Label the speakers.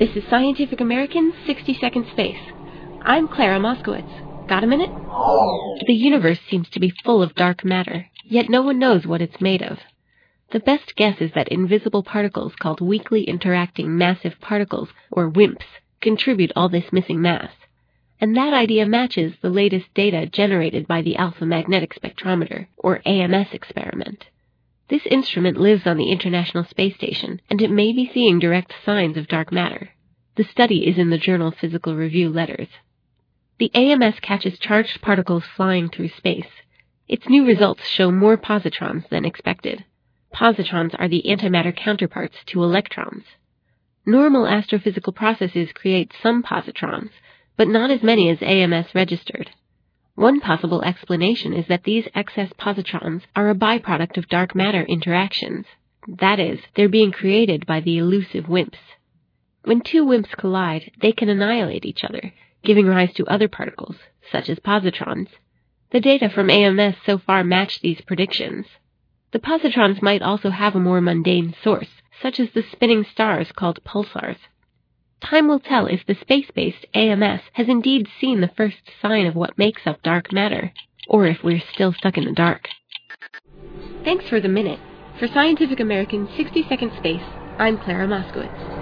Speaker 1: This is Scientific American's 60-Second Space. I'm Clara Moskowitz. Got a minute? The universe seems to be full of dark matter, yet no one knows what it's made of. The best guess is that invisible particles called weakly interacting massive particles, or WIMPs, contribute all this missing mass. And that idea matches the latest data generated by the Alpha Magnetic Spectrometer, or AMS experiment. This instrument lives on the International Space Station, and it may be seeing direct signs of dark matter. The study is in the journal Physical Review Letters. The AMS catches charged particles flying through space. Its new results show more positrons than expected. Positrons are the antimatter counterparts to electrons. Normal astrophysical processes create some positrons, but not as many as AMS registered. One possible explanation is that these excess positrons are a byproduct of dark matter interactions. That is, they're being created by the elusive WIMPs. When two WIMPs collide, they can annihilate each other, giving rise to other particles, such as positrons. The data from AMS so far match these predictions. The positrons might also have a more mundane source, such as the spinning stars called pulsars. Time will tell if the space-based AMS has indeed seen the first sign of what makes up dark matter, or if we're still stuck in the dark. Thanks for the minute. For Scientific American's 60-Second Space, I'm Clara Moskowitz.